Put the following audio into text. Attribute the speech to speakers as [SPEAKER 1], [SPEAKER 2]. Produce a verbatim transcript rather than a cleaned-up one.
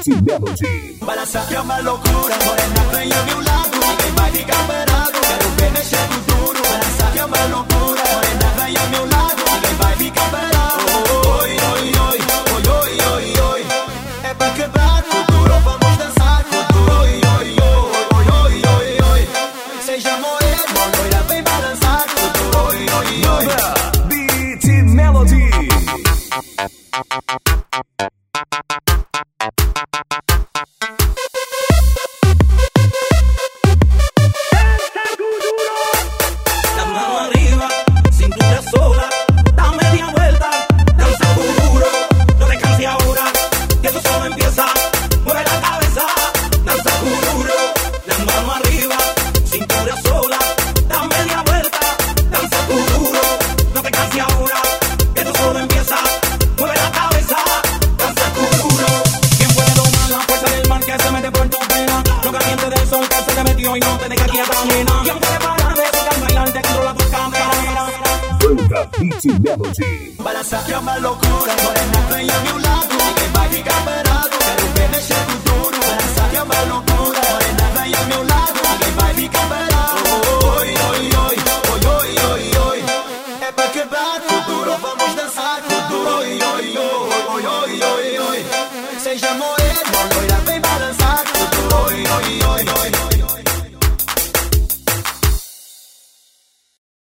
[SPEAKER 1] Beat Melody.
[SPEAKER 2] Balança que é uma loucura, morena vem ao meu lado, ninguém vai ficar parado, quero ver mexer com duro. Balança que é uma loucura, morena vem ao meu lado, ninguém vai ficar parado. Oi, oi, oi, oi, oi, oi, oi. É pra quebrar com duro, vamos dançar com duro. Oi, oi, oi, oi, oi, oi. Seja morena, loira, vem balançar com duro. Oi, oi, oi.
[SPEAKER 1] Beat Melody.
[SPEAKER 2] Y no te deja quieta, nena. ¿Quién puede parar de ese bailar? Te controla tu cadera.
[SPEAKER 1] Banda Beat Melody.
[SPEAKER 2] Balança que é uma loucura, morena vem ao meu lado, ninguém vai ficar parado, quero ver mexer com duro. Balança que é uma loucura.